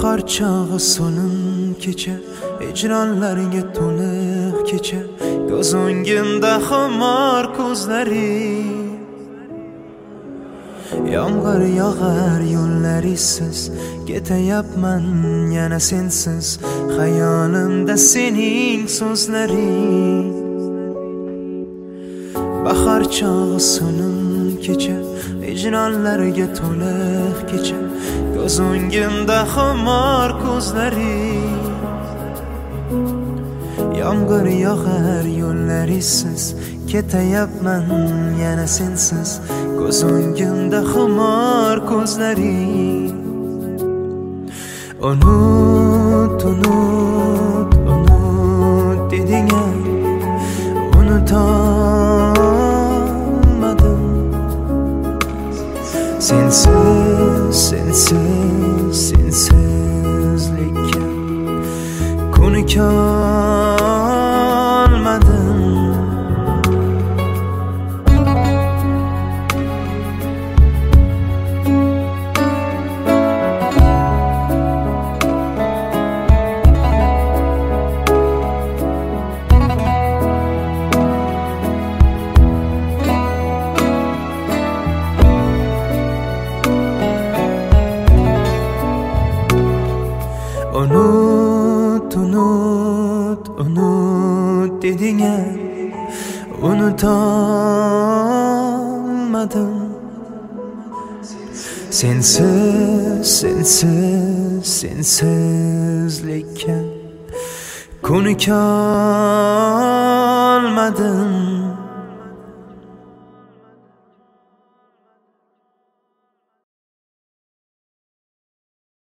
Bahar çağı solun kecha, hicranlarga to'liq kecha, ko'z o'ngimda xumor ko'zlari. Yomg'ir yog'ar yo'llarisiz, ketayapman yana sensiz, xayolimda sening so'zlaring. Bahar chog'i so'lim kecha, hijronlarga to'liq kecha, ko'z o'ngimda xumor ko'zlaring. Yomg'ir yog'ar yo'llarisiz, ketayapman yana sensiz, ko'z o'ngimda xumor ko'zlaring. Unut, unut, unut deding-a, unutolmadim. Sensiz, sensiz, sensizlikka ko'nikolmadim. Unut, unut, unut deding-a, unutolmadim. Sensiz, sensiz, sensizlikka ko'nikolmadim.